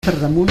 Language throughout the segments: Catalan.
per damunt.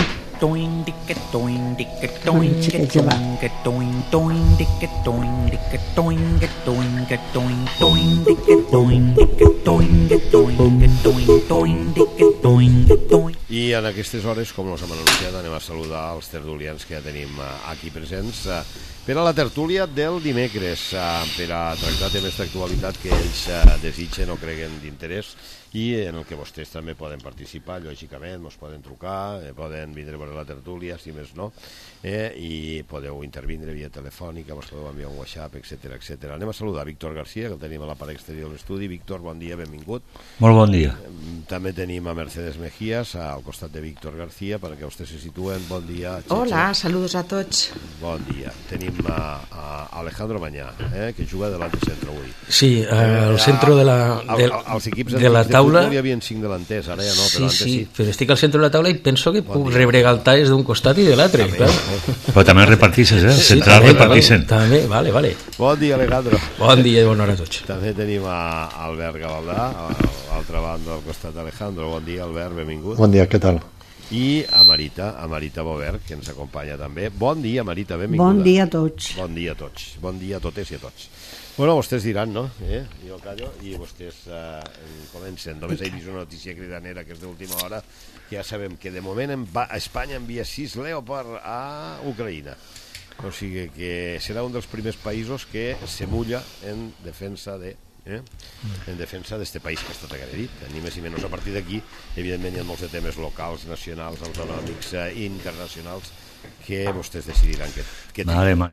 I en aquestes hores, com us hem anunciat, anem a saludar els tertulians que ja tenim aquí presents per a la tertúlia del dimecres, per a tractar temes d'actualitat que ells desitgen o creguen d'interès i en el que vostès també poden participar, lògicament, ens poden trucar, poden vindre a la tertúlia, si més no, i podeu intervindre via telefònica, vos podeu enviar un WhatsApp, etc etc. Anem a saludar Víctor García, que el tenim a la part exterior de l'estudi. Víctor, bon dia, benvingut. Molt bon dia. També tenim a Mercedes Mejías, al costat de Víctor García, perquè vostès se situen. Bon dia. Hola, saludos a tots. Bon dia. Tenim a Alejandro Mañá, que juga davant del centre avui. Sí, al centre de la taula. Hi havia 5 delanters, ara ja no, però antes sí. Però estic al centre de la taula i penso que puc rebregar el talls d'un costat i de l'altre. Però també repartisses, central repartissen. També, vale. Bon dia, Alejandro. Bon dia i bona hora a tots. També tenim a Albert Gavaldà, a l'altra banda del costat d'Alejandro. Bon dia, Albert, benvingut. Bon dia, què tal? I a Marita Bobert, que ens acompanya també. Bon dia, Marita, benvinguda. Bon dia a tots. Bon dia a tots. Bon dia a totes i a tots. Bueno, vostès diran, no? Jo callo i vostès comencen. Només he vist una notícia cridanera que és d'última hora, que ja sabem que de moment Espanya envia 6 Leopard a Ucraïna. O sigui que serà un dels primers països que se mulla en defensa d'este país que ha estat agredit, ni més ni menys. A partir d'aquí, evidentment, hi ha molts de temes locals, nacionals, autonòmics i internacionals que vostès decidiran que Vale.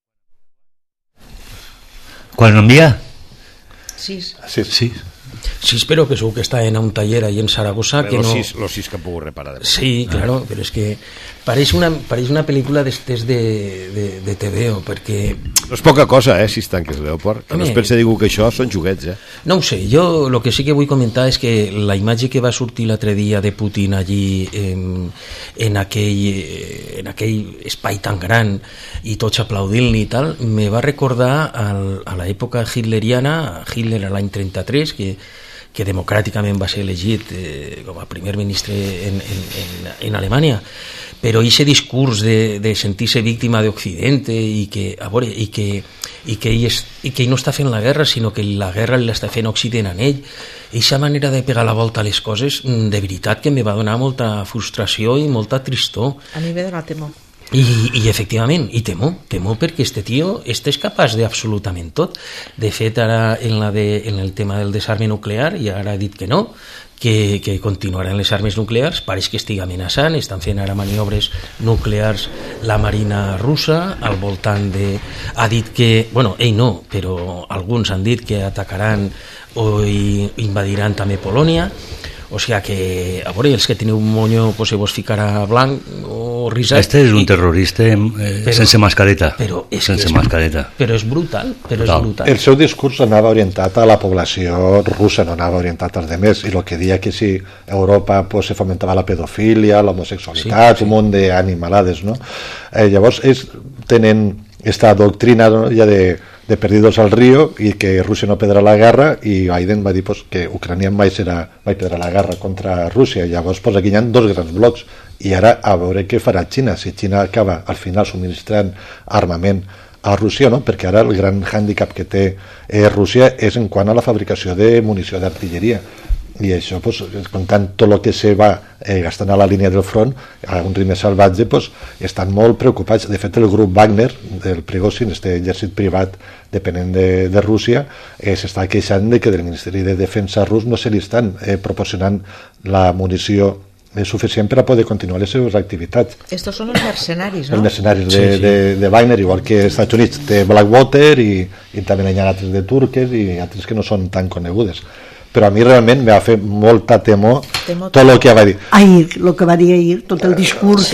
¿Quan l'envia? Sí. Sí, espero que segur que está en un taller ahí en Zaragoza. Pero los sis que han podido reparar. Sí, claro, pero es que pareix una pel·lícula d'estes de TVO, perquè... No és poca cosa, 6 tanques Leopard. Que no es pense que això són joguets, No ho sé, jo el que sí que vull comentar és que la imatge que va sortir l'altre dia de Putin allí en aquell espai tan gran i tots aplaudint-li i tal, me va recordar a l'època hitleriana, Hitler a l'any 33, que democràticament va ser elegit com a primer ministre en Alemanya, però aquest discurs de sentir-se víctima d'Occidente i que ell no està fent la guerra, sinó que la guerra l'està fent Occident en ell, aquesta manera de pegar la volta a les coses, de veritat que me va donar molta frustració i molta tristor. A mi me dona temor. I efectivament, i temor perquè este tio és capaç d'absolutament tot. De fet, ara en el tema del desarme nuclear, i ara ha dit que no, que continuaran les armes nuclears, pareix que estigui amenaçant, estan fent ara maniobres nuclears la marina russa al voltant de... Ha dit que, bueno, ell no, però alguns han dit que atacaran o invadiran també Polònia. O sigui que, a veure, els que teniu un monyo pues, se vos ficarà blanc o risat. Este és un terrorista sense mascareta. Però és brutal. El seu discurs anava orientat a la població russa, no anava orientat als demés, i el que deia que si Europa pues, se fomentava la pedofília, l'homosexualitat, un munt d'animalades, no? Llavors ells tenen esta doctrina, no? Ja de perdidos al río i que Rússia no perdrà la guerra, i Biden va dir pues, que Ucrània mai perdrà la guerra contra Rússia. Llavors pues, aquí hi ha 2 grans blocs i ara a veure què farà Xina, si Xina acaba al final subministrant armament a Rússia, no? Perquè ara el gran hàndicap que té Rússia és en quant a la fabricació de munició d'artilleria, i això, pues, comptant tot el que se va gastant a la línia del front, a un ritme salvatge, pues, estan molt preocupats. De fet, el grup Wagner del Prigozhin, este exèrcit privat depenent de Rússia, s'està queixant de que del Ministeri de Defensa rus no se li estan proporcionant la munició suficient per a poder continuar les seves activitats. Estos són els mercenaris, no? Els mercenaris de Wagner, igual que els Estats Units té Blackwater i també hi ha altres de turques i altres que no són tan conegudes. Però a mi realment me va fer molta temor tot el que va dir. El que va dir ahir, tot el discurs,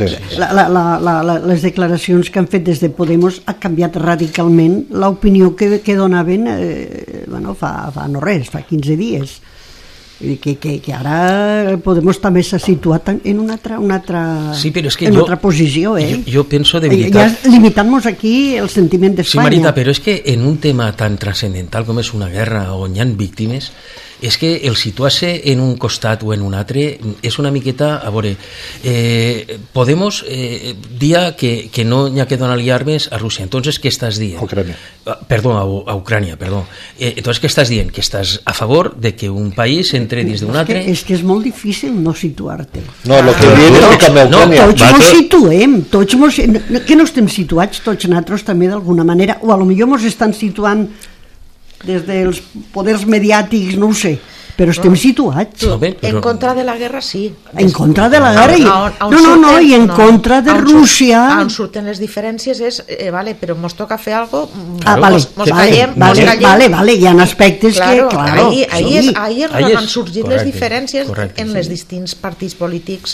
les declaracions que han fet des de Podemos ha canviat radicalment l'opinió que donaven fa no res, fa 15 dies. Que ara Podemos també s'ha situat en una altra posició. Jo penso de veritat... Ja limitant-nos aquí el sentiment d'Espanya. Sí, Marita, però és que en un tema tan transcendental com és una guerra on hi ha víctimes, és que el situar-se en un costat o en un altre és una miqueta, a veure, Podemos dia que no n'hi ha que donar-li armes a Rússia. Entonces, què estàs dient? Ucrania. Perdó, a Ucrània, perdó. Entonces, què estàs dient? Que estàs a favor de que un país entre dins d'un altre... És que és molt difícil no situar-te. No, el que diuen és que amb Ucrània... Tots mos situem, que no estem situats, tots nosaltres també d'alguna manera, o a lo millor mos estan situant des dels poders mediàtics, no ho sé, però estem situats. En contra de la guerra, sí. En contra de la guerra i en contra de Rússia. On surten les diferències és, vale, però mos toca fer alguna cosa, vale, mos callem. Vale, hi ha aspectes que, claro, ahir han sorgit les diferències en les distints partits polítics,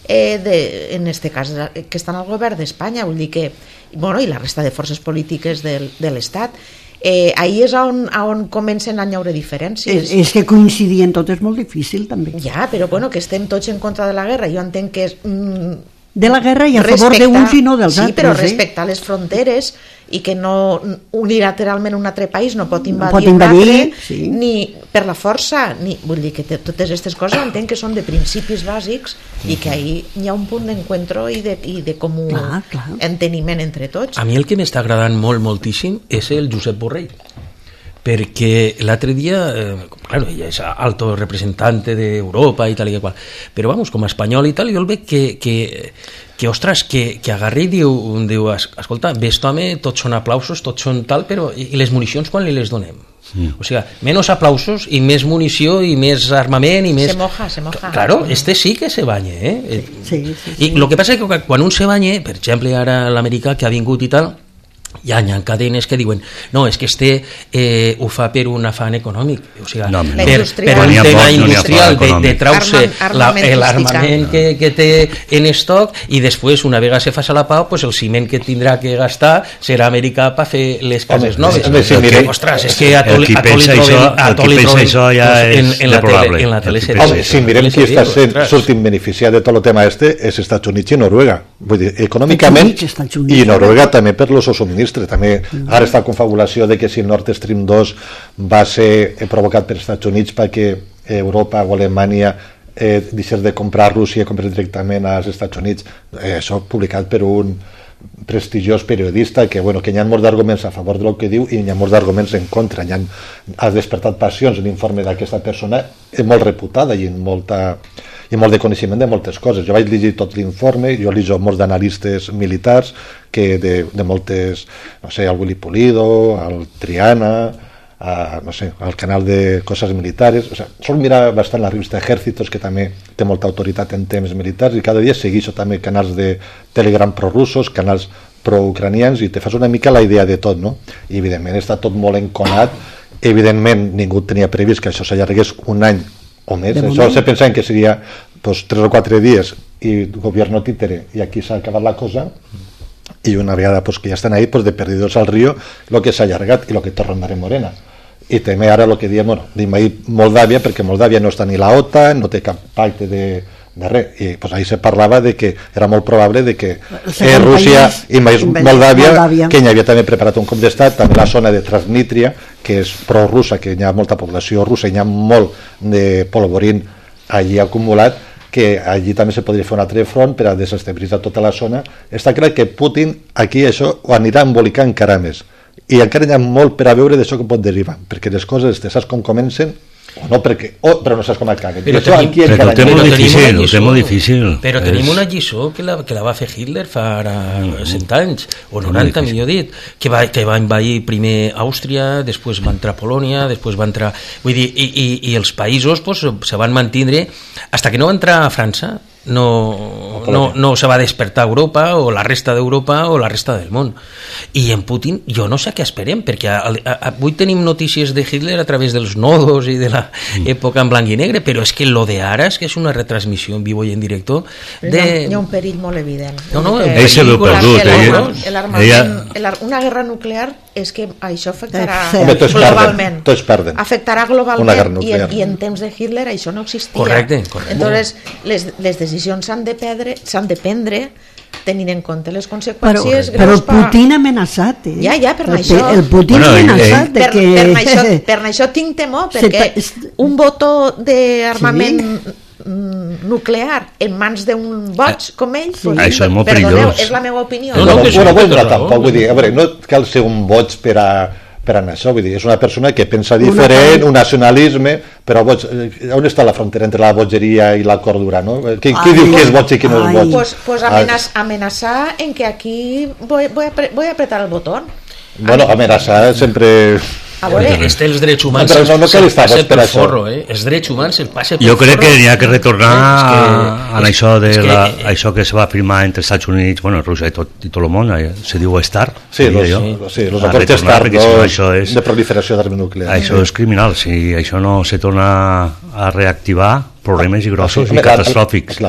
en este cas, que estan al govern d'Espanya, vull dir que, bueno, i la resta de forces polítiques de l'Estat. Ahir és on comencen a haure diferències. És que coincidir en tot és molt difícil també. Ja, però bueno, que estem tots en contra de la guerra, jo entenc que és de la guerra i a favor d'uns i no dels altres. Sí, però respectar les fronteres i que no unilateralment un altre país no pot invadir un altre, ni per la força, vull dir que totes aquestes coses entenc que són de principis bàsics i que ahí hi ha un punt d'encuentro i de comú enteniment entre tots. A mi el que m'està agradant moltíssim és el Josep Borrell, perquè l'altre dia, claro, ella és alto representante d'Europa i tal i qual, però vamos, com a espanyol i tal, jo el veig que ostres, que agarra i diu, escolta, ves home, tots són aplausos, tots són tal, però i les municions quan li les donem? O sigui, menys aplausos i més munició i més armament i més... Se moja. Claro, este sí que se banya, Sí. I el que passa és que quan un se banya, per exemple, ara l'americà que ha vingut i tal, hi ha cadenes que diuen no, és que ho fa per un afany econòmic, o sigui, per un tema industrial de trau-se l'armament que té en estoc i després, una vegada se faci la pau, pues el ciment que tindrà que gastar serà americà per fer les cases noves. Ostres, és que a tot li trobem en la tele. Si mirem qui està sortint beneficiat de tot el tema és Estats Units i Noruega, vull dir, econòmicament, i Noruega també per los subministres. També ara està la confabulació de que si el Nord Stream 2 va ser provocat per Estats Units perquè Europa o Alemanya deixés de comprar Rússia i comprar directament als Estats Units. Això publicat per un prestigiós periodista que hi ha molts d'arguments a favor del que diu i hi ha molts d'arguments en contra. Ha despertat passions l'informe d'aquesta persona molt reputada i molt de coneixement de moltes coses. Jo vaig llegir tot l'informe, jo llegeixo molts d'analistes militars que de moltes, no sé, el Willy Pulido, el Triana, no sé, al canal de coses militares, sol mirar bastant la revista Ejércitos, que també té molta autoritat en temes militars, i cada dia segueixo també canals de Telegram prorussos, canals proucranians, i te fas una mica la idea de tot, no? I evidentment està tot molt enconat, evidentment ningú tenia previst que això s'allargués un any o més, això se pensava que seria 3 o 4 dies i gobierno títere, i aquí s'ha acabat la cosa, i una vegada que ja estan ahí, de perdidos al río, lo que s'ha allargat i lo que té Ronda Morena. I també ara el que diem, diem ahir Moldàvia, perquè Moldàvia no està ni la OTAN, no té cap pacte de res, i ahir se parlava de que era molt probable de que Rússia i Moldàvia, que hi havia també preparat un cop d'estat, també la zona de Transnistria, que és pro-russa, que hi ha molta població russa, hi ha molt de polvorín allí acumulat, que allí també se podria fer un altre front per a desestabilitzar tota la zona. Està clar que Putin aquí això ho anirà a embolicar encara més, i encara hi ha molt per a veure d'això que pot derivar, perquè les coses saps com comencen o no, però no saps com acabem. Però ho té molt difícil. Però tenim una lliçó que la va fer Hitler fa 100 anys o 90, millor dit, que va envair primer Àustria, després va entrar Polònia, després va entrar, vull dir, i els països se van mantindre fins que no va entrar a França. No se va despertar Europa o la resta d'Europa o la resta del món. I en Putin jo no sé què esperem, perquè avui tenim notícies de Hitler a través dels nodos i de l'època en blanc i negre, però és que lo de ara és que és una retransmissió en vivo i en directo hi ha un perill molt evident. Ell se l'ha perdut. Una guerra nuclear és que això afectarà globalment. Tots perden. Afectarà globalment i en temps de Hitler això no existia. Correcte. Entonces les decisions s'han de prendre tenint en compte les conseqüències però el Putin ha amenaçat, ja, per això el Putin ha amenaçat per això tinc temor, perquè un botó d'armament nuclear en mans d'un boig com ell, això és molt perillós. És la meva opinió. Tampoc, vull dir, a veure, no cal ser un boig per anar això, vull dir, és una persona que pensa diferent, un nacionalisme, però boig, on està la frontera entre la bogeria i la cordura, no? Qui diu que és boig i qui no és boig? Pues amenaçar en que aquí voy a apretar el botó. Bueno, amenaçar sempre... A veure, els drets humans se'ls passa pel forro, els drets humans se'ls passa pel forro. Jo crec que n'hi ha que retornar a això això que se va firmar entre els Estats Units, bueno, Rússia i tot el món, se diu START. Sí, els acords START de proliferació d'armes nuclears. Això és criminal, si això no se torna a reactivar, problemes i grossos i catastròfics.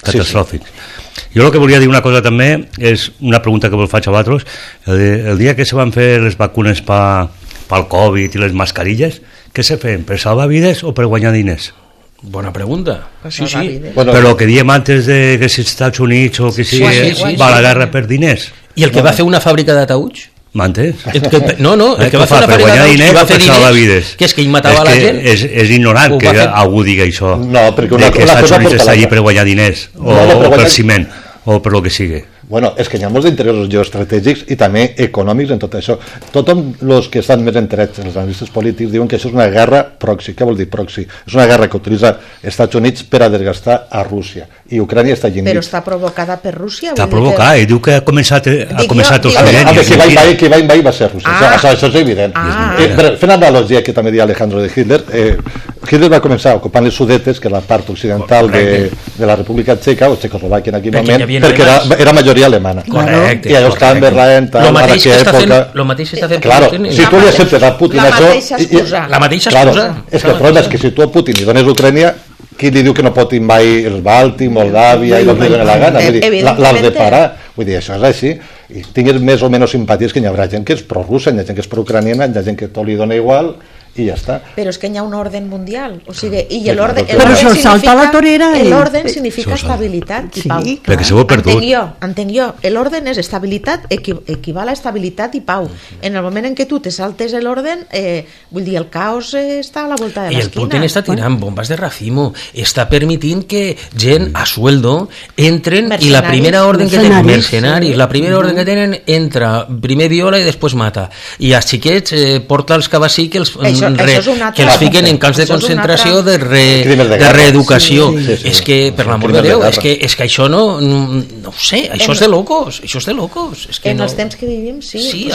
Jo el que volia dir una cosa també és una pregunta que vos faig a vosaltres. El dia que se van fer les vacunes pel Covid i les mascarilles, què se feien? Per salvar vides o per guanyar diners? Bona pregunta. Sí. Bueno, però que diem antes de que si els Estats Units o que si va a la guerra per diners. I el que va fer una fàbrica d'ataüts? M'entens? No, el que va fer una fàbrica d'ataüts i va fer diners, que és que ell matava la gent. És ignorant que algú digui això, que els Estats Units està allí per guanyar diners o per ciment o per lo que sigui. Bueno, és que hi ha molts interessos geoestratègics i també econòmics en tot això. Tothom els que estan més enterats, els analistes polítics, diuen que això és una guerra proxy. Què vol dir proxy? És una guerra que utilitza els Estats Units per a desgastar a Rússia. I Ucrània està allí. Però està provocada per Rússia? Està provocada, i diu que ha començat els millennis. Qui va invadir va ser Rússia. Això és evident. Fent analogia que també deia Alejandro de Hitler, Hitler va començar ocupant les Sudetes, que és la part occidental de la República Txeca, o Txecoslovàquia en aquell moment, perquè era majoria alemana. Correcte. I allò està en Berlín, lo mateix està fent Putin. Si tu li acceptes a Putin la mateixa excusa. És que el problema és que si tu a Putin li dones Ucrània, qui li diu que no pot invadir els Bàltics, Moldàvia i el que li dona la gana? L'has de parar. Vull dir, això és així. I tingues més o menys simpaties, que hi haurà gent que és pro-russa, hi ha gent que és pro-ucraniana, hi ha gent que tot li dona igual i ja està. Però és que hi ha un orden mundial, o sigui, i l'orden significa estabilitat i pau. Perquè se ho he perdut. Entenc jo, l'orden és estabilitat, equival a estabilitat i pau. En el moment en què tu te saltes l'orden, vull dir, el caos està a la volta de l'esquina. I el Putin està tirant bombes de racimo, està permitint que gent a sueldo entren i la primera orden que tenen, mercenaris, la primera orden que tenen entra, primer viola i després mata. I els xiquets porta els cabací que els fiquen en camps de concentració de reeducació. És que, per l'amor de Déu, és que això no ho sé, això és de locos. En els temps que vivim, sí.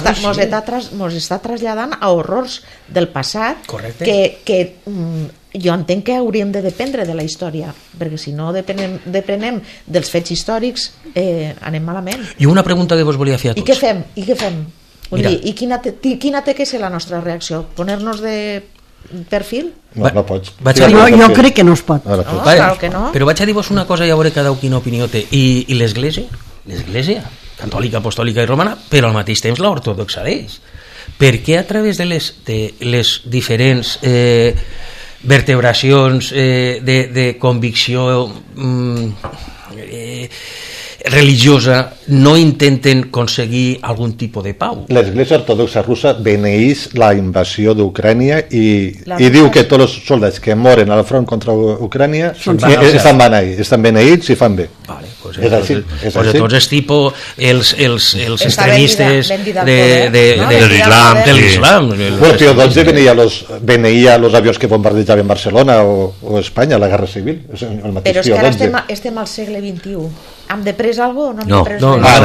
Mos està traslladant a horrors del passat que jo entenc que hauríem de dependre de la història, perquè si no depenem dels fets històrics anem malament. I una pregunta que vos volia fer a tots. I què fem? I quina té que ser la nostra reacció? Poner-nos de perfil? No pots. Jo crec que no es pot. Claro que no. Però vaig a dir-vos una cosa i a veure cada quina opinió té. I l'Església catòlica, apostòlica i romana, però al mateix temps l'ortodoxa d'ells. Per què a través de les diferents vertebracions de convicció religiosa no intenten aconseguir algun tipus de pau? L'Església Ortodoxa Russa beneeix la invasió d'Ucrània i diu que tots els soldats que moren al front contra Ucrània estan beneïts i fan bé. Vale, és així. Tots els tipus els extremistes de l'islam. Pío XII beneïa els avions que bombardejaven Barcelona o Espanya a la Guerra Civil. Però és que ara estem al segle XXI. Hem de pres alguna cosa o no hem de pres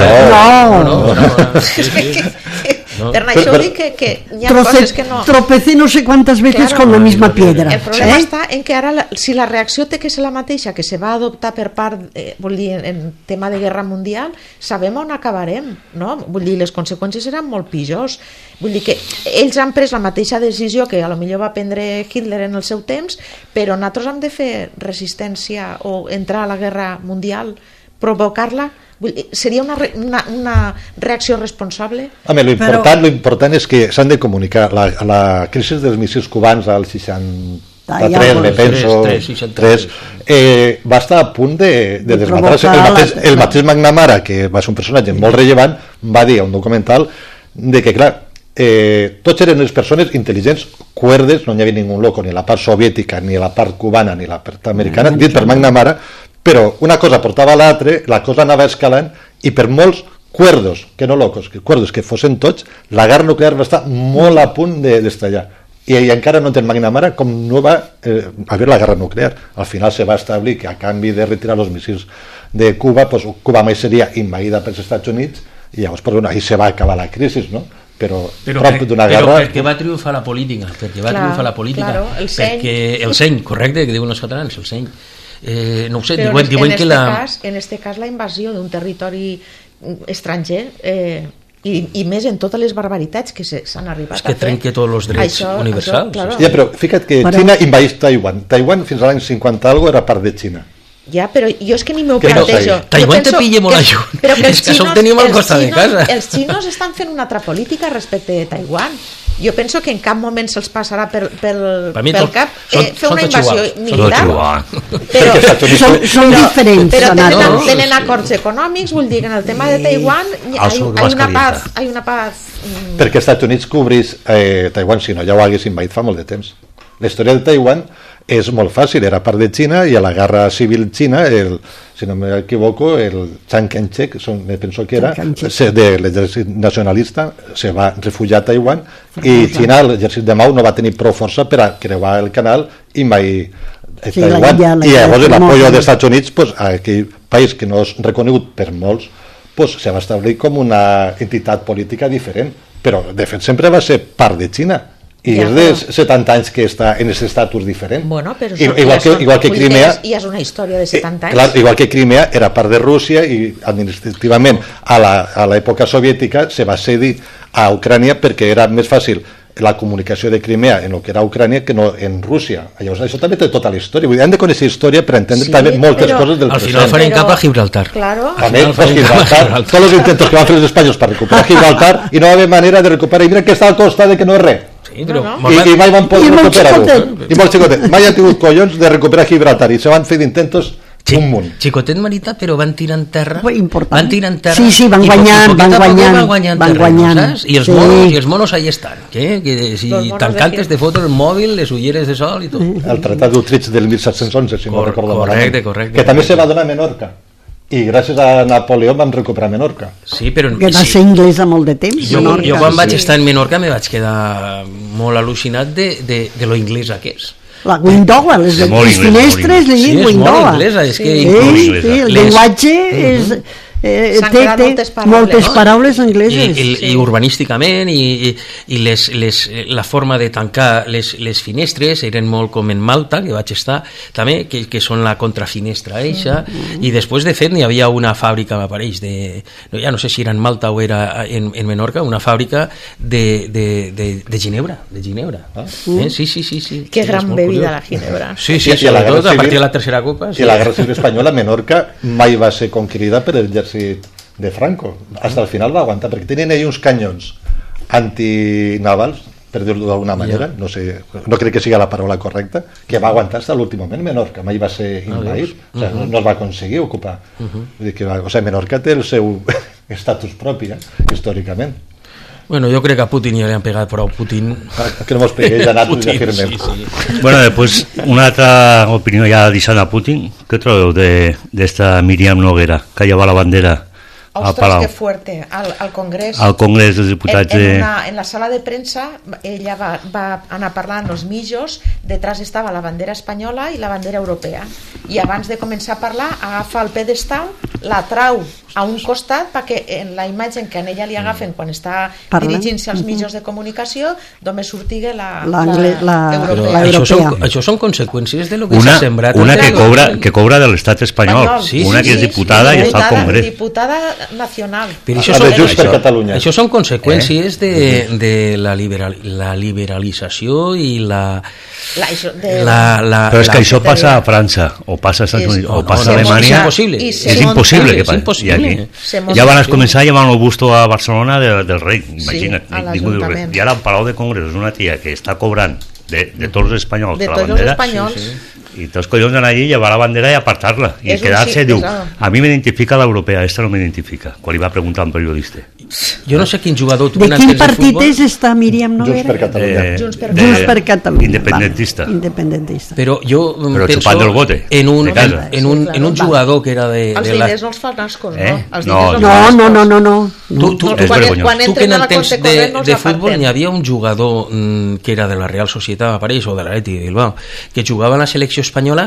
No. Per això dic que hi ha coses que no... Tropecé no sé quantas veces con la misma piedra. El problema està en que ara, si la reacció té que ser la mateixa que se va adoptar per part, vol dir, en tema de guerra mundial, sabem on acabarem, no? Vull dir, les conseqüències seran molt pitjors. Vull dir que ells han pres la mateixa decisió que a lo millor va prendre Hitler en el seu temps, però nosaltres hem de fer resistència o entrar a la guerra mundial, provocar-la. Seria una reacció responsable? Lo important és que s'han de comunicar. La crisi dels míssils cubans al 60 me penso, 3, va estar a punt de desmatar-se. El mateix McNamara, que va ser un personatge molt rellevant, va dir a un documental de que, clar, tots eren les persones intel·ligents, cuerdes, no hi havia ningú loco, ni la part soviètica, ni la part cubana, ni la part americana, dit per McNamara, però una cosa portava a l'altra, la cosa anava escalant, i per molts cuerdos, que no locos, que cuerdos que fossin tots, la guerra nuclear va estar molt a punt d'estallar. I encara no entén McNamara com no va haver la guerra nuclear. Al final se va establir que a canvi de retirar els missils de Cuba, pues Cuba mai seria invadida pels Estats Units, i llavors ahí se va acabar la crisi, no? Però d'una guerra... perquè va triomfar la política, claro, el seny. Perquè el seny, correcte, que diuen els catalans, el seny. No ho sé, però diuen que en este cas la invasió d'un territori estranger i més en totes les barbaritats que s'han arribat a fer. És que trenca tots els drets universals. Claro. Ja, però fica't que Xina invadeix Taiwan. Taiwan fins a l'any 50 algo era part de Xina. Ja, però jo és que ni m'ho plantejo. Taiwan te pilla molt a lluny. És que això ho tenim al costat de casa. Els xinos estan fent una altra política respecte de Taiwan. Jo penso que en cap moment se'ls passarà pel cap fer una invasió militar. Són diferents. Però tenen acords econòmics, vull dir que en el tema de Taiwan hi una paz... Perquè els Estats Units cobrís Taiwan, si no ja ho haguessin invadit fa molt de temps. La història de Taiwan és molt fàcil, era part de Xina, i a la guerra civil xina, si no m'equivoco, el Chiang Kai-shek, me penso que era, de l'exèrcit nacionalista, se va refugiar a Taiwan, i Xina, l'exèrcit de Mao, no va tenir prou força per a creuar el canal i mai Taiwan. I llavors l'apoyo dels Estats Units, aquell país que no és reconegut per molts, se va establir com una entitat política diferent, però de fet sempre va ser part de Xina. I és de 70 anys que està en aquest estatus diferent. Bueno, però igual que Crimea, ja és una història de 70 anys. Clar, igual que Crimea era part de Rússia i administrativament a l'època soviètica se va cedir a Ucrània perquè era més fàcil la comunicació de Crimea en el que era Ucrània que no en Rússia. Llavors això també té tota la història. Vull dir, hem de conèixer història per entendre també moltes coses del present. Al final farem cap a Gibraltar. Claro. Gibraltar. Tots els intents que van fer els espanyols per recuperar Gibraltar i no va haver manera de recuperar. I mira que està al costat de que no és res. Sí, però i mai van poder recuperar-ho. I molt xicotet. Mai han tingut collons de recuperar Gibraltar i se van fer d'intentos un munt. Xicotet Marita, però van tirar en terra. Van tirar en terra. Sí, van guanyant. I els monos ahí estan. Tancants de fotos, el mòbil, les ulleres de sol i tot. El Tractat d'Utrecht del 1711, si no recordo malament. Correcte. Que també se va donar a Menorca. I gràcies a Napoleó vam recuperar Menorca. Sí, però que va ser anglesa molt de temps. Jo quan vaig estar en Menorca me vaig quedar molt al·lucinat de lo inglesa que és. La Windowa, les finestres de Windowa. És molt inglesa, és que el llenguatge és... té moltes paraules angleses i urbanísticament i la forma de tancar les finestres eren molt com en Malta, que vaig estar també, que són la contrafinestra eixa, i després de fet n'hi havia una fàbrica, m'apareix, ja no sé si era en Malta o era en Menorca, una fàbrica de ginebra, sí. Que gran bebida la ginebra. Sí, sobretot a partir de la tercera copa. I la guerra civil espanyola, Menorca mai va ser conquerida per l'exèrcit de Franco. Hasta el final va aguantar, perquè tenien ahí uns canyons antinavals, per dir-ho d'alguna manera, no sé, no crec que sigui la paraula correcta, que va aguantar fins a l'últim moment. Menorca mai va ser invadit, no es va aconseguir ocupar. Menorca té el seu estatus propi, històricament. Bueno, yo creo que a Putin ya le han pegado por a Putin. Que no mos peguéis a nosaltres firment. Sí. Bueno, después una altra opinió ya deixant a Putin. ¿Qué trobeu d'esta Míriam Noguera, que lleva la bandera a Palau? Ostres, que fuerte. Al Congrés. Al Congrés dels Diputats. En la sala de premsa ella va anar parlant els mitjos, detrás estava la bandera espanyola i la bandera europea. I abans de començar a parlar, agafa el pedestal, la trau a un costat perquè en la imatge que a ella li agafen quan està dirigint-se als mitjos de comunicació només sortiga la europea. Això són conseqüències de lo que s'ha sembrat. Una que cobra de l'estat espanyol, una que és diputada i està al Congrés. Diputada nacional. Això són conseqüències de la liberalització i la... Però és que això passa a França o passa a Estats Units o passa a Alemanya. És impossible que passi. Ja van començar llevant el busto a Barcelona del rei, imagina't, ningú diu res. I ara al Palau de Congrés una tia que està cobrant de tots els espanyols, de la tots els bandera, espanyols. i tots collons d'anar allí, llevar la bandera i apartar-la i quedar-se, diu, a mi m'identifica l'europea, esta no m'identifica, quan li va preguntar a un periodista. Jo no sé quin jugador... De quin partit és esta Míriam Noguera? Junts per Catalunya. Junts per Catalunya. Independentista. Independentista. Però jo penso xupant del bote, en un jugador que era de... Els diners no els fan ascos, no? No. Tu que n'entens de futbol, n'hi havia un jugador que era de la Real Societat, apareix, o de l'Atleti de Bilbao, que jugava en la selecció espanyola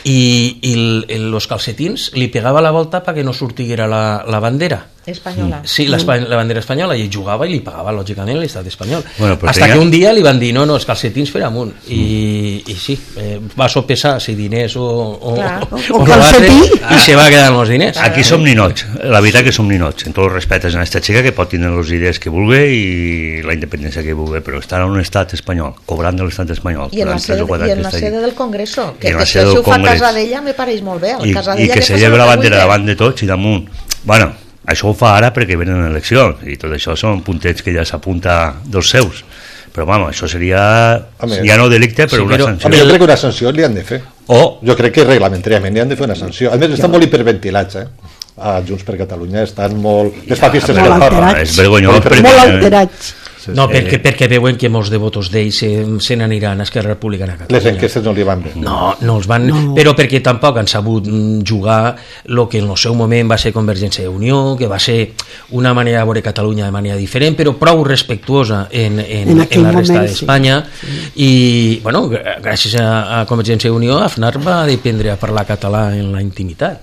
i los calcetins li pegava la volta perquè no sortiguera la bandera espanyola. Sí, la bandera espanyola, i jugava i li pagava lògicament l'estat espanyol. Bueno, hasta que un dia li van dir no, els calcetins per amunt i sí, va sopesar si diners o calcetí i se va quedar amb els diners. Aquí som ninots, la veritat que som ninots, en tots els respectes a aquesta xica que pot tenir les idees que vulgui i la independència que vulgui, però estar en un estat espanyol, cobrant de l'estat espanyol i en la sede del Congreso, que si això ho fa Casadella me pareix molt bé, i que se lleva la bandera davant de tots i damunt. Bueno, això ho fa ara perquè venen eleccions i tot això són puntets que ja s'apunta dels seus, però vamos, això seria ja no delicte però una sanció. Jo crec que una sanció li han de fer, jo crec que reglamentàriament li han de fer una sanció, a més estan molt hiperventilats a Junts per Catalunya, estan molt les papistes que fa, és vergonyós, molt alterats. No, perquè veuen que molts de votos d'ells se n'aniran a Esquerra Republicana Catalunya. Les enquestes no li van bé. No els van... Però perquè tampoc han sabut jugar el que en el seu moment va ser Convergència i Unió, que va ser una manera de veure Catalunya de manera diferent, però prou respectuosa en la resta d'Espanya. I, bueno, gràcies a Convergència i Unió, Aznar va aprendre a parlar català en la intimitat.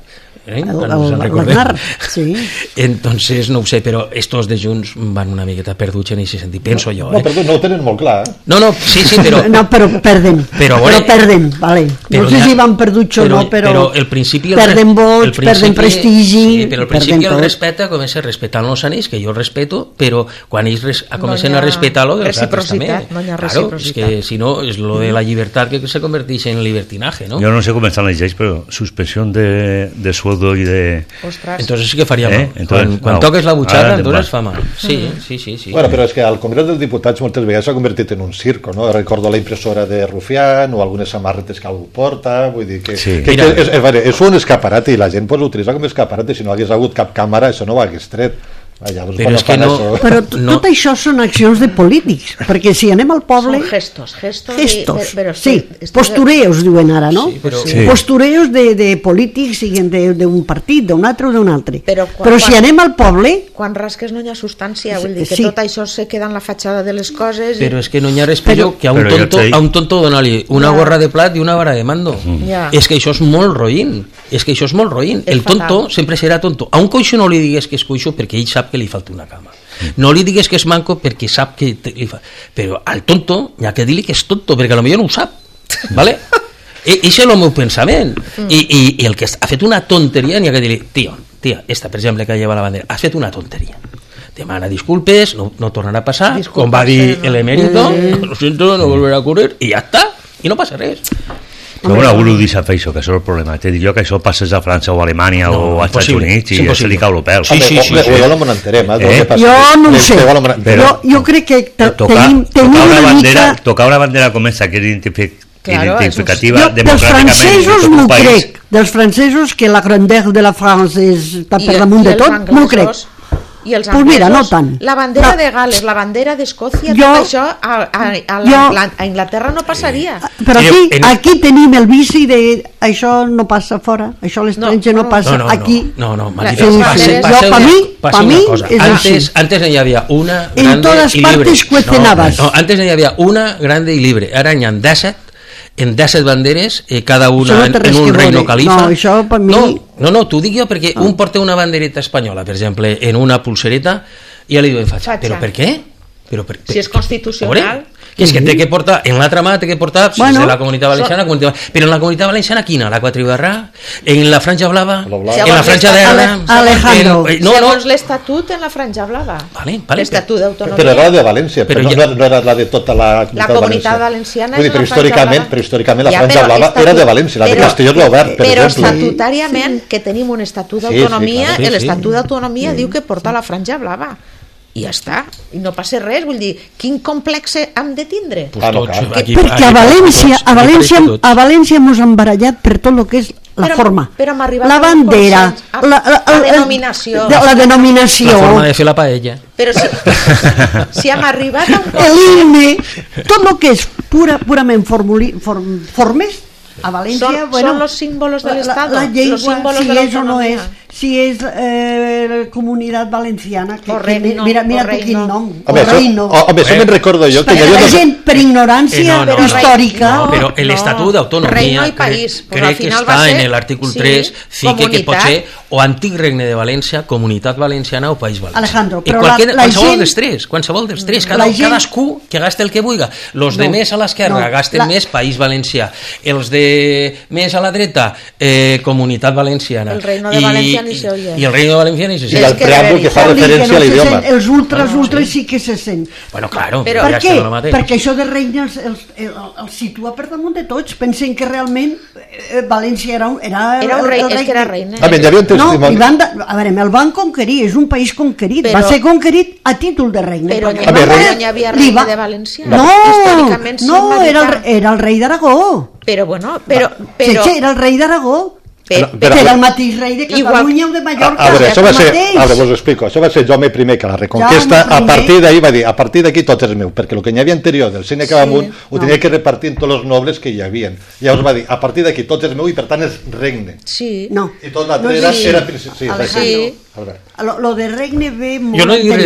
L'Aznar, sí. Entonces no ho sé, però estos de Junts van una miqueta perduts en aquest sentit, penso jo. No, perdó, no ho tenen molt clar. No, sí, però... No, però perden, vale. No sé si van perduts o no, però el principi... Perden vots, perden prestigi... Sí, però al principi el respecte comença respetant els anells, que jo respeto, però quan ells comencen a respectar-lo, els altres també. No hi ha reciprocitat. Claro, és que si no, és lo de la llibertat que se converteix en libertinaje, ¿no? Jo no sé com estan les lleis, però suspensió de sueldo y de... Ostras. Entonces sí que faria mal. Quan toques la butxaca, entonces fa mal. Sí. Bueno, però és que al Congrés dels Diputats moltes vegades s'ha convertit en un circo, no? Recordo la impressora de Rufián o algunes samarretes que algú porta, vull dir que és un escaparat i la gent pot utilitzar com escaparat i si no hagués hagut cap càmera això no ho hagués tret. Però és que no... Però tot això són accions de polítics, perquè si anem al poble... Són gestos. Sí, postureos diuen ara, no? Postureos de polítics, siguin d'un partit, d'un altre o d'un altre. Però si anem al poble... Quan rasques no hi ha substància, vull dir que tot això se queda en la fatxada de les coses... Però és que no hi ha res pitjor que a un tonto donar-li una gorra de plat i una vara de mando. És que això és molt roïn. El tonto sempre serà tonto. A un coixo no li digues que és coixo perquè ell sap que li falta una cama. No li digues que és manco perquè sap que li fa... Però al tonto n'hi ha que dir-li que és tonto perquè potser no ho sap, ¿vale? I és el meu pensament. I el que ha fet una tonteria n'hi ha que dir-li, tia, esta per exemple que lleva la bandera, has fet una tonteria, demana disculpes, no tornarà a passar, com va dir l'emèrito, lo siento, no volverà a ocurrir, i ja està, i no passa res. Però bueno, algú ho deixa fer això, que això és el problema. Te dic jo que això passes a França o a Alemanya o als Estats Units i ja se li cau el pèl. Sí. Jo no me n'enterem. Jo no ho sé. Jo crec que tenim una mica... Tocar una bandera com aquesta, que és identificativa democràticament m'ho crec. Dels francesos, que la grandeur de la France està per damunt de tot, m'ho crec. I els anglesos, mira, no tant. La bandera de Gales, la bandera d'Escòcia, tot això a Inglaterra no passaria. Però aquí tenim el vici de això no passa fora, això a l'estranger no passa aquí. No, per mi és així. Antes n'hi havia una grande en todas partes cuecen habas. Antes n'hi havia una grande i libre, ara n'hi ha 10 banderes, cada una en un reino califa. No, això per mi... No, t'ho dic jo perquè un porta una bandereta espanyola, per exemple, en una pulsereta, i ja li diuen fatxa. Però per què? Si és constitucional... Que és que té que portar, en l'altra mà té que portar de la Comunitat Valenciana, però en la Comunitat Valenciana quina? La Quatribarrà? En la Franja Blava? En la Franja d'Erra? Alejandro. Segons l'Estatut en la Franja Blava. L'Estatut d'Autonomia. Però era la de València, però no era la de tota la Comunitat Valenciana. Però històricament la Franja Blava era de València, la de Castelló l'ha obert, per exemple. Però estatutàriament, que tenim un Estatut d'Autonomia, l'Estatut d'Autonomia diu que porta la Franja Blava. i ja està, i no passa res, vull dir, quin complex hem de tindre? Perquè a València mos han barallat per tot el que és la forma, la bandera, la denominació, la forma de fer la paella, però si hem arribat a un l'himne, tot el que és purament formes, a València, son los símbolos del Estado, la llengua, si és o no és, si és Comunitat Valenciana, mira quin nom, Reino. Home, això me'n recordo jo. La gent, per ignorància històrica... Però l'Estatut d'Autonomia crec que està en l'article 3, fica que pot ser o Antic Regne de València, Comunitat Valenciana o País Valencià. Alejandro, però qualsevol dels tres, cadascú que gasta el que vulgui. Los de més a l'esquerra gasten més País Valencià, els de més a la dreta Comunitat Valenciana, el Reino de Valencià ni se oye, i el Reino de Valencià ni se sent, i el preàmbul que fa referència a l'idioma. Els ultras sí que se sent. Bueno, claro, per què? Perquè això de regne els situa per damunt de tots. Pensen que realment València era un rei, és que era reina. A veure, el van conquerir, és un país conquerit, va ser conquerit a títol de regne. Però no hi havia regne de València. No, era el rei d'Aragó. Però bueno, era el rei d'Aragó. Però el mateix rei de Catalunya o de Mallorca. A veure, vos ho explico. Això va ser Jaume I, que la reconquesta, a partir d'ahir va dir, a partir d'aquí tot és meu, perquè el que hi havia anterior del Sènia Cabamunt ho tenia que repartir en tots els nobles que hi havia. Llavors va dir, a partir d'aquí tot és meu i per tant és regne. Sí. I tot l'altre era principi. Sí. Lo de regne ve molt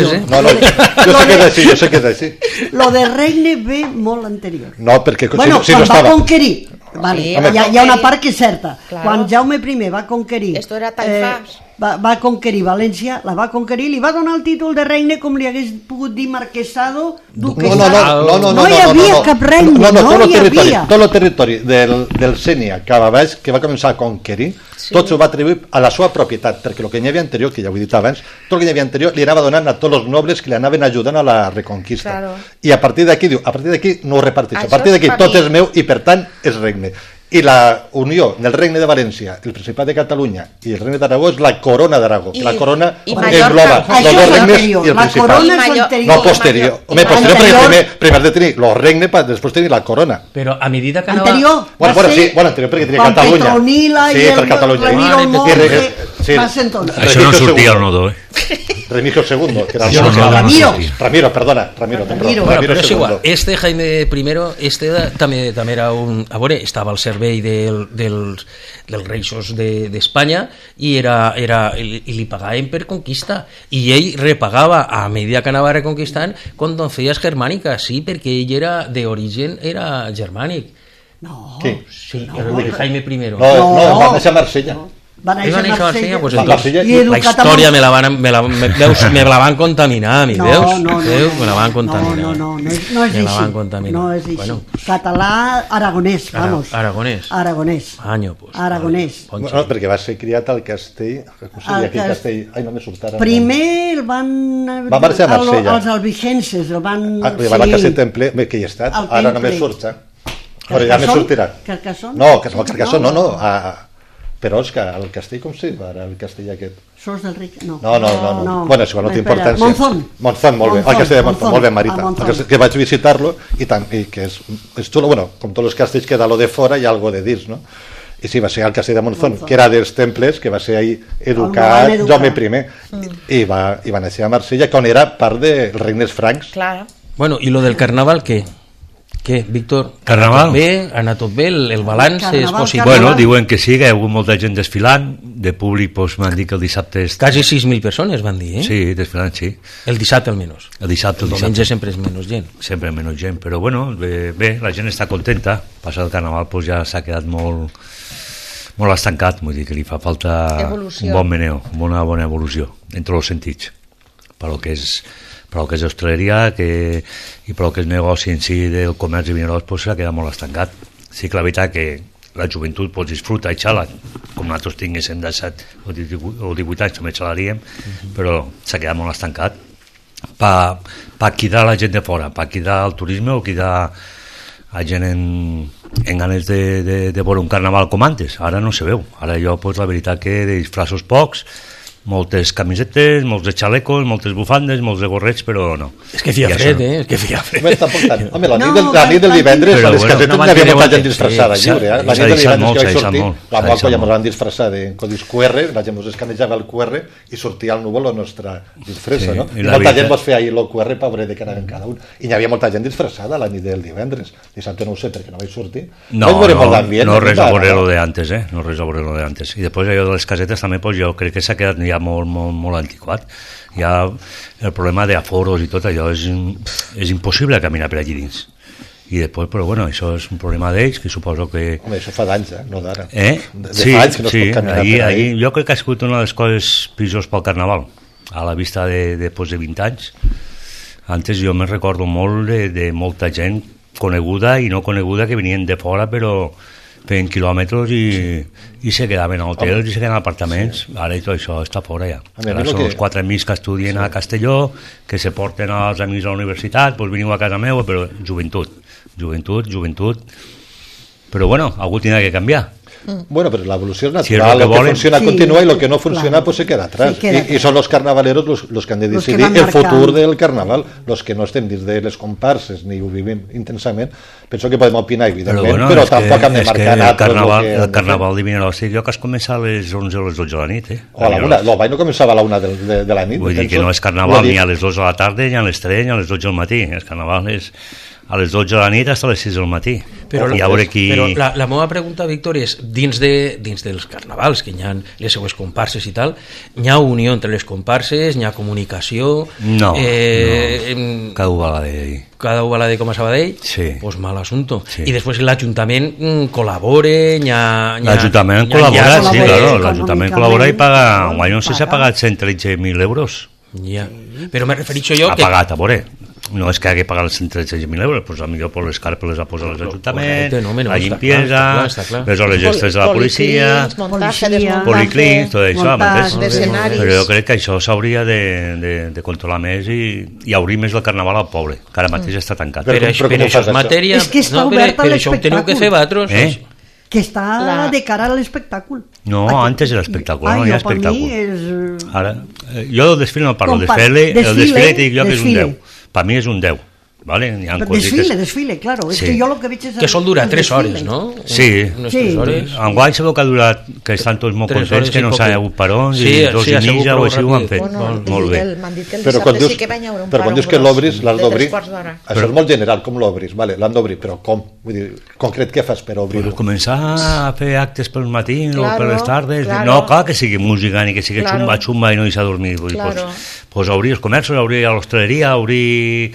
anterior. Jo sé que és així. Lo de regne ve molt anterior. No, perquè si no estava... Quan va conquerir, hi ha una part que és certa. Quan Jaume I va conquerir... Esto era taifas. Va conquerir València, la va conquerir, li va donar el títol de regne com li hagués pogut dir marquesado, duquesado. No hi havia cap regne, no hi havia. Tot el territori del Sènia cap a baix, que va començar a conquerir, tot s'ho va atribuir a la seva propietat, perquè el que hi havia anterior, que ja ho he dit abans, tot el que hi havia anterior li anava donant a tots els nobles que li anaven ajudant a la reconquista. I a partir d'aquí diu, a partir d'aquí no ho reparteix, a partir d'aquí tot és meu i per tant és regne. I la unió del Regne de València, el Principat de Catalunya i el Regne d'Aragó és la Corona d'Aragó. La corona engloba els dos regnes i el Principat. No, posterior. Home, posterior perquè primer de tenir el regne per després tenir la corona. Però a medida que anava... Anterior anterior perquè tenia Catalunya. Petronila i el Remiro el Monge va ser tot. Això no sortia al nodo, Remigio II, que era Ramiro, perdona. Però és igual, este Jaime I també era un... A veure, estava al servei dels reixos d'Espanya i li pagaven per conquista i ell repagava a medida que anava reconquistant con doncellas germàniques, sí, perquè ell era d'origen germànic. No. Sí, el Jaime I. No, va néixer a Marsella. Va néixer a Marsella, pues la història me la van contaminar a mi, veus? Me la van contaminar. No és així. No és així. Català aragonès, vamos. Aragonès. Aragonès. No, perquè va ser criat al Castell. Com seria aquell Castell? Ai, no me surt ara. Primer el van... Va marxar a Marsella. Els albigenses el van... Va al Castell Temple, que hi ha estat. Ara no me surt. Però ja me sortirà. Carcassonne? No, Carcassonne no. Però és que el castell com se va, el castell aquest? Sos del Ric? No. Bueno, és igual, no té importància. Monzón, molt bé. El castell de Monzón, molt bé, Marita. Que vaig visitar-lo i que és xulo, bueno, com tots els castells queda lo de fora i algo de dins, no? I sí, va ser el castell de Monzón, que era dels temples, que va ser ahí educat Jaume I, i va néixer a Marsella, que on era part dels regnes francs. Claro. Bueno, i lo del carnaval, què? Què, Víctor? Carnaval? Ha anat tot bé? El balanç és possible? Bueno, diuen que sí, que hi ha hagut molta gent desfilant. De públic m'han dit que el dissabte... Quasi 6.000 persones van dir, Sí, desfilant, sí. El dissabte almenys. El dissabte. Diumenge sempre és menys gent. Sempre menys gent, però bueno, bé, la gent està contenta. Passat el carnaval ja s'ha quedat molt estancat, vull dir que li fa falta un bon meneo, una bona evolució, en tots els sentits. Per al que és hostaleria i per al que és negoci en si del comerç i vineros s'ha quedat molt estancat. Sí que la veritat que la joventut disfruta i xala, com nosaltres tinguéssim de 7 o 18 anys també xalaríem, però s'ha quedat molt estancat per cridar la gent de fora, per cridar el turisme o cridar a gent en ganes de veure un carnaval com antes. Ara no se veu, ara jo la veritat que de disfraços pocs moltes camisetes, molts de xalecos, moltes bufandes, molts de gorrets, però no. És que feia fred, és que feia fred. Home, la nit del divendres, a les casetes n'hi havia molta gent disfressada, lliure. La nit del divendres que vaig sortir, la Moaco ja ens van disfressar de codis QR, la gent ens escanejava el QR i sortia al núvol la nostra disfressa, no? I molta gent vos feia ahir el QR per veure de què anaven cada un. I n'hi havia molta gent disfressada la nit del divendres. Dissabte no ho sé perquè no vaig sortir. No res a veure lo de antes, no res a veure lo de antes. I després allò de les casetes també, jo crec que s'ha quedat ja molt antiquat. Ja el problema d'aforos i tot allò és impossible caminar per allí dins. I després, però bueno, això és un problema d'ells, que suposo que... Home, això fa d'anys, no d'ara. Sí, jo crec que ha sigut una de les coses pitjors pel Carnaval, a la vista de 20 anys. Antes jo me recordo molt de molta gent coneguda i no coneguda que venien de fora, però feien quilòmetres i se quedaven a hotels i se quedaven a apartaments. Ara tot això està fora ja. Ara són els 4 amics que estudien a Castelló, que se porten als amics a la universitat, doncs veniu a casa meva, però joventut. Però bueno, algú tindrà que canviar. Bueno, pero la evolución natural, lo que funciona continúa y lo que no funciona pues se queda atrás. Y son los carnavaleros los que han de decidir el futuro del carnaval, los que no estén desde les comparses ni ho vivim intensament. Penso que podem opinar, evidentment, però tampoc hem de marcar el carnaval de Vinaròs, jo que has començat a les 11 o les 12 de la nit. O a la 1, l'Ovall no començava a la 1 de la nit. Vull dir que no és carnaval ni a les 2 de la tarda, ni a les 3, ni a les 12 del matí. El carnaval és a les 12 de la nit fins a les 6 del matí. Però la meva pregunta, Víctor, és dins dels carnavals, que hi ha les seues comparses i tal, hi ha unió entre les comparses, hi ha comunicació? No, cada un va a la d'ell. Cada un va a la de com a Sabadell? Sí. Pues mal assunto. Sí. I després l'Ajuntament col·labora, l'Ajuntament col·labora, sí, claro, l'Ajuntament col·labora i paga, no sé si ha pagat 113.000 euros. Ja, però m'he referit jo que... Ha pagat, a veure, no és que hagi pagat els 113.000 euros, doncs potser per les carpes les ha posat l'Ajuntament, la limpiesa, les hores gestes de la policia, policlins, tot això, però jo crec que això s'hauria de controlar més i obrir més el carnaval al poble, que ara mateix està tancat. Però això és matèria... És que està obert a l'espectacle. Per això ho teniu que fer vosaltres, que està de cara a l'espectacle. No, antes era espectacle, no hi ha espectacle. Ara, jo del desfile no parlo, el desfile dic jo que és un 10. Per mi és un 10. ¿vale? Desfile, claro. Sí. Es que yo lo que veig és... Que sol durar 3 hores, no? Sí. Enguany sabeu que ha durat, que estan tots molt contents, que no s'ha hagut parons, i 2 i mitja o així ho han fet. Molt bé. Però quan dius que l'obris, l'has d'obrir, això és molt general, com l'obris, l'han d'obrir, però com? Vull dir, concret, què fas per obrir-ho? Començar a fer actes pel matí o per les tardes. No, clar que sigui música ni que sigui xumba i no deixar dormir. Doncs obrir els comerços, obrir l'hostaleria, obrir...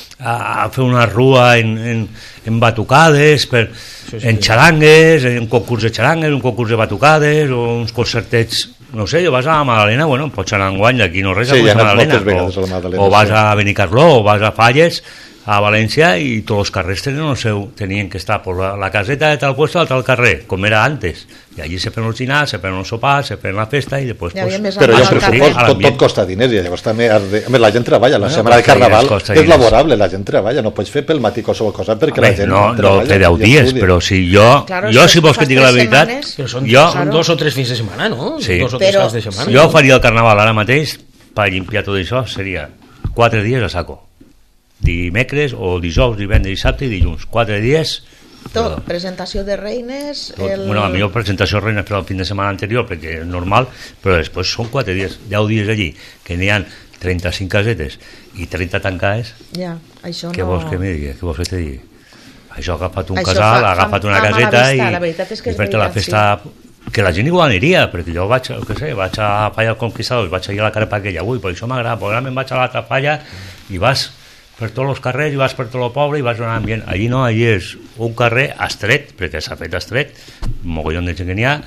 a fer una rua en batucades, en xarangues, en concurs de xarangues, un concurs de batucades, o uns concertets, no sé, o vas a la Madalena, bueno, pots anar enguany, aquí no res, a la Madalena, o vas a Benicarló, o vas a Falles, a València, i tots els carrers tenien que estar per la caseta de tal puesto a tal carrer, com era antes, i allí se pren el dinar, se pren el sopar, se pren la festa i després... Però jo pressupost, tot costa diners, i llavors també la gent treballa, la setmana de Carnaval és laborable, la gent treballa, no pots fer pel matí qualsevol cosa perquè la gent no té 10 dies, però si jo si vols que digui la veritat, són 2 o 3 fins de setmana, no? Sí, jo faria el Carnaval ara mateix per limpiar tot això, seria 4 dies a saco, dimecres o dijous, divendres, dissabte i dilluns, 4 dies tot, presentació de reines bueno, a mi presentació de reines per al fin de setmana anterior perquè és normal, però després són 4 dies 10 dies allí, que n'hi ha 35 casetes i 30 tancades què vols que m'hi digui? Què vols que te digui? Això ha agafat un casal, ha agafat una caseta i fer-te la festa que la gent igual aniria, perquè jo vaig a Falla Conquistadors, vaig a ir a la carpa aquella avui, per això m'agrada, perquè ara me'n vaig a l'altra Falla i vas per tots els carrers i vas per tot el poble i vas a un ambient. Allí no, allí és un carrer estret, perquè s'ha fet estret, un mogollon de gent que n'hi ha,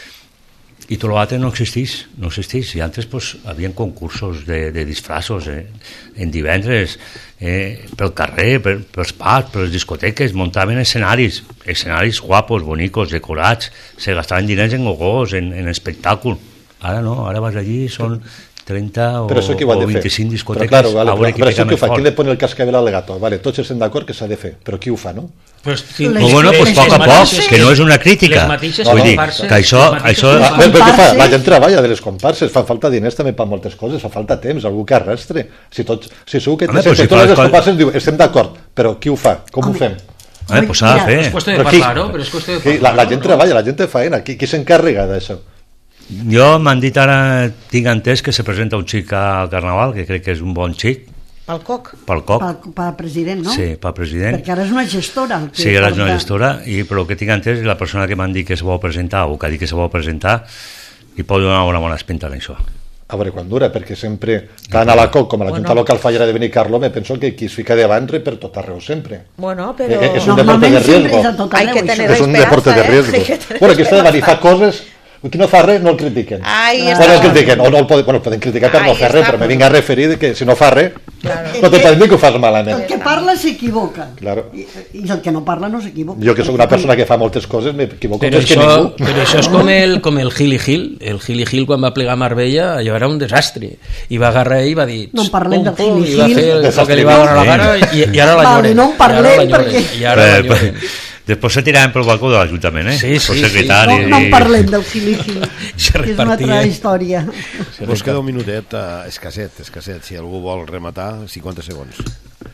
i tot l'altre no existeix. I antes havien concursos de disfraços en divendres pel carrer, pels parcs, per les discoteques, muntaven escenaris guapos, bonicos, decorats, se gastaven diners en gogós, en espectacle. Ara no, ara vas allí, són 30 o 25 discoteques. Però, claro, vale, però això què ho fa? Qui li pone el cascabel al gato? Vale, tots estem d'acord que s'ha de fer, però qui ho fa, no? Pues bueno, pues poc a poc, que no és una crítica. Vull dir, que això... La gent treballa de les comparses, fa falta diners també per moltes coses, fa falta temps, algú que arrastre. Si segur que totes les comparses diu, estem d'acord, però qui ho fa? Com ho fem? Pues s'ha de fer. És qüestió de parlar-ho, però és qüestió de parlar-ho. La gent treballa, la gent té feina, qui s'encarrega d'això? Jo m'han dit ara, tinc entès que se presenta un xic al Carnaval, que crec que és un bon xic. Pel COC? Pel COC. Pel president, no? Sí, pel president. Perquè ara és una gestora. Sí, ara és una gestora, però el que tinc entès és la persona que m'han dit que se vol presentar, o que ha dit que se vol presentar, i pot donar una bona espenta en això. A veure quan dura, perquè sempre, tant a la COC com a la Junta Local Fallera de Benicarló, me penso que qui es fica davant per tot arreu sempre. Bueno, però... És un deporte de riesgo. És un deporte de riesgo. Bueno, aquí està davant i fa coses... Qui no fa res no el critiquen. No el critiquen, o no el poden criticar per no fer res, però me vinc a referir que si no fa res no te poden dir que ho fas malament. El que parla s'equivoca i el que no parla no s'equivoca. Jo que soc una persona que fa moltes coses m'equivoco més que ningú. Però això és com el Gili Gil. El Gili Gil quan va plegar a Marbella allò era un desastre i va agarrar i va dir no en parlem del Gili Gil i va fer el que li va donar la gana i ara la lloren. No en parlem perquè i ara la lloren. Després se tiraven pel balcó de l'Ajuntament, Sí. No en parlem del Gili-Gil, és una altra història. Us queda un minutet, escasset, si algú vol rematar, 50 segons.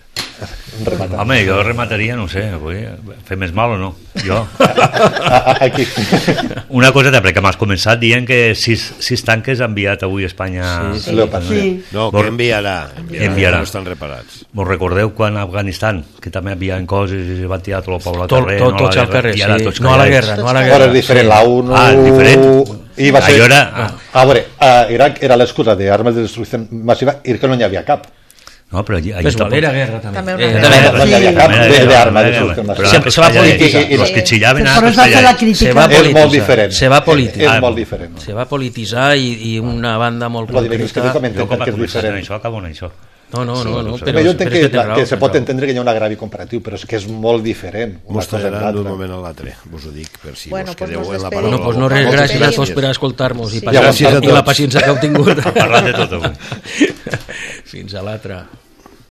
Home, jo remataria, no sé, fer més mal o no? Jo. Aquí. Una coseta, perquè m'has començat dient que 6 tanques ha enviat avui a Espanya. No, que enviarà, no estan reparats. Vos recordeu quan a Afganistan, que també enviaven coses i van tirar tot el poble al carrer? Tots al carrer, sí. No a la guerra. Ara és diferent, la ONU... diferent. I va ser... A veure, era l'excusa d'armes de destrucció massiva i que no n'hi havia cap. No, però allí era guerra també. No hi havia cap d'arma de destrucció massiva. Se va polititzar. I els que xillaven és molt diferent. Se va polititzar. És molt diferent. Se va polititzar i una banda molt concreta... Jo com a començar en això, acabo en això. No, però jo entenc que se pot entendre que hi ha un agravi comparatiu, però és que és molt diferent. Mos tallaran d'un moment a l'altre, us ho dic, per si vos quedeu en la paraula. Bueno, doncs res, gràcies a tots per escoltar-nos i la paciència que heu tingut. Ha parlat de tot avui. Fins a l'altre.